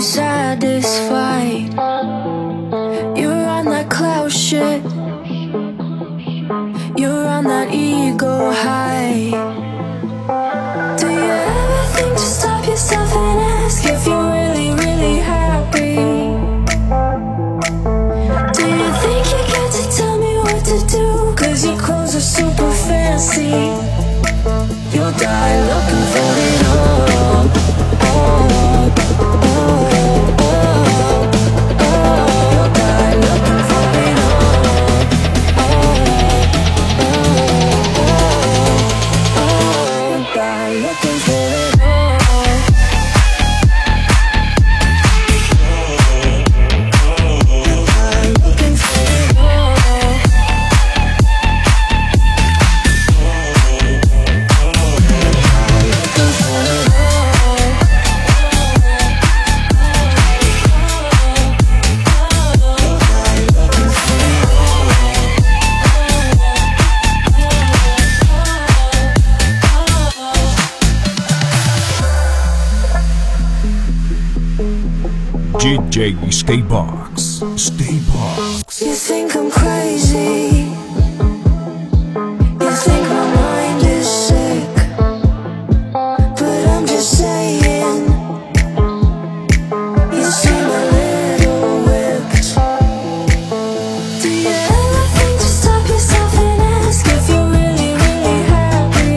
satisfied. You're on that cloud shit. You're on that ego high. Do you ever think to stop yourself and ask if you're really, really happy? Do you think you get to tell me what to do? 'Cause your clothes are super fancy. You'll die looking for it all. You'll die looking for it all. You'll die looking for it all. You'll die looking for it all. DJ Staybox. Staybox. You think I'm crazy? You think my mind is sick? But I'm just saying, you seem a little whipped. Do you ever think to stop yourself and ask if you're really, really happy?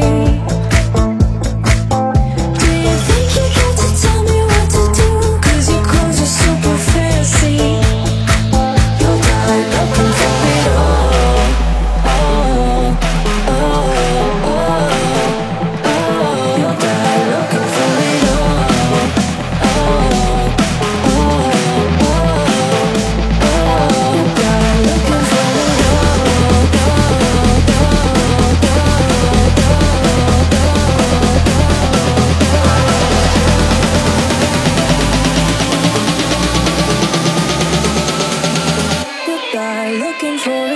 Do you think you get to tell me what to do? 'Cause your clothes are super fancy. You'll die looking for it all. You'll die looking for it all. You'll die looking for it all. You'll die looking for it.